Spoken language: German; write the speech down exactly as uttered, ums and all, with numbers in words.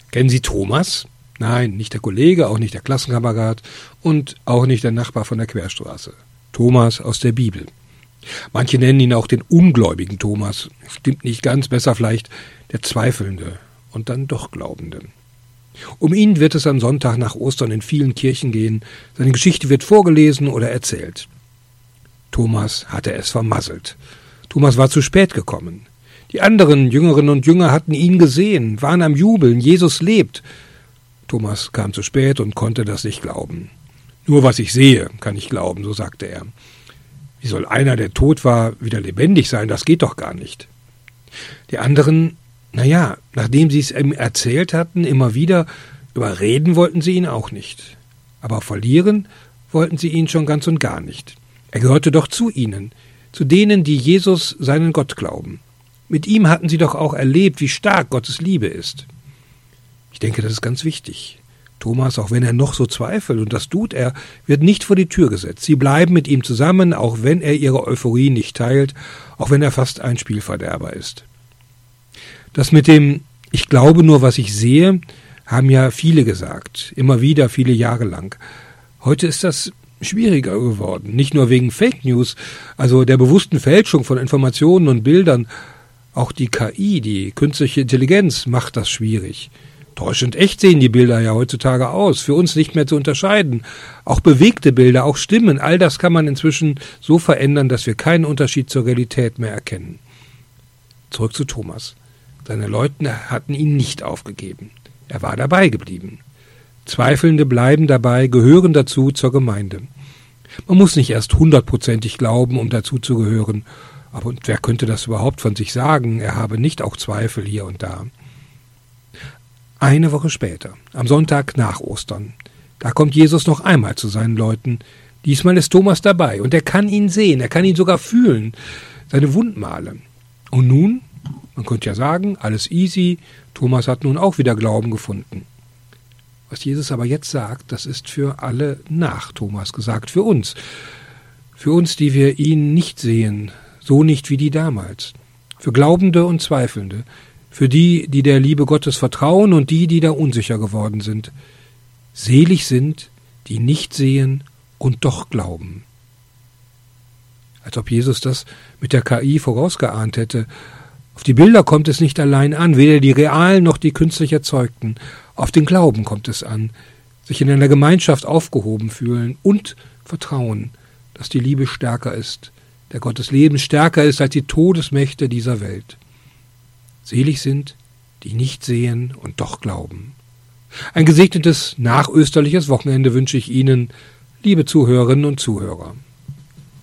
Kennen Sie Thomas? Nein, nicht der Kollege, auch nicht der Klassenkamerad und auch nicht der Nachbar von der Querstraße. Thomas aus der Bibel. Manche nennen ihn auch den ungläubigen Thomas. Stimmt nicht ganz, besser vielleicht der Zweifelnde und dann doch Glaubende. Um ihn wird es am Sonntag nach Ostern in vielen Kirchen gehen. Seine Geschichte wird vorgelesen oder erzählt. Thomas hatte es vermasselt. Thomas war zu spät gekommen. Die anderen Jüngerinnen und Jünger hatten ihn gesehen, waren am Jubeln, Jesus lebt. Thomas kam zu spät und konnte das nicht glauben. Nur was ich sehe, kann ich glauben, so sagte er. Wie soll einer, der tot war, wieder lebendig sein? Das geht doch gar nicht. Die anderen, na ja, nachdem sie es ihm erzählt hatten, immer wieder, überreden wollten sie ihn auch nicht. Aber verlieren wollten sie ihn schon ganz und gar nicht. Er gehörte doch zu ihnen, zu denen, die Jesus seinen Gott glauben. Mit ihm hatten sie doch auch erlebt, wie stark Gottes Liebe ist. Ich denke, das ist ganz wichtig. Thomas, auch wenn er noch so zweifelt, und das tut er, wird nicht vor die Tür gesetzt. Sie bleiben mit ihm zusammen, auch wenn er ihre Euphorie nicht teilt, auch wenn er fast ein Spielverderber ist. Das mit dem „Ich glaube nur, was ich sehe", haben ja viele gesagt, immer wieder, viele Jahre lang. Heute ist das schwieriger geworden, nicht nur wegen Fake News, also der bewussten Fälschung von Informationen und Bildern. Auch die K I, die künstliche Intelligenz, macht das schwierig. Täuschend echt sehen die Bilder ja heutzutage aus, für uns nicht mehr zu unterscheiden. Auch bewegte Bilder, auch Stimmen, all das kann man inzwischen so verändern, dass wir keinen Unterschied zur Realität mehr erkennen. Zurück zu Thomas. Seine Leute hatten ihn nicht aufgegeben. Er war dabei geblieben. Zweifelnde bleiben dabei, gehören dazu zur Gemeinde. Man muss nicht erst hundertprozentig glauben, um dazu zu gehören. Aber wer könnte das überhaupt von sich sagen? Er habe nicht auch Zweifel hier und da. Eine Woche später, am Sonntag nach Ostern, da kommt Jesus noch einmal zu seinen Leuten. Diesmal ist Thomas dabei und er kann ihn sehen, er kann ihn sogar fühlen, seine Wundmale. Und nun, man könnte ja sagen, alles easy, Thomas hat nun auch wieder Glauben gefunden. Was Jesus aber jetzt sagt, das ist für alle nach Thomas gesagt, für uns. Für uns, die wir ihn nicht sehen, so nicht wie die damals. Für Glaubende und Zweifelnde. Für die, die der Liebe Gottes vertrauen und die, die da unsicher geworden sind. Selig sind, die nicht sehen und doch glauben. Als ob Jesus das mit der K I vorausgeahnt hätte. Auf die Bilder kommt es nicht allein an, weder die realen noch die künstlich erzeugten. Auf den Glauben kommt es an, sich in einer Gemeinschaft aufgehoben fühlen und vertrauen, dass die Liebe stärker ist, der Gott des Lebens stärker ist als die Todesmächte dieser Welt. Selig sind, die nicht sehen und doch glauben. Ein gesegnetes nachösterliches Wochenende wünsche ich Ihnen, liebe Zuhörerinnen und Zuhörer.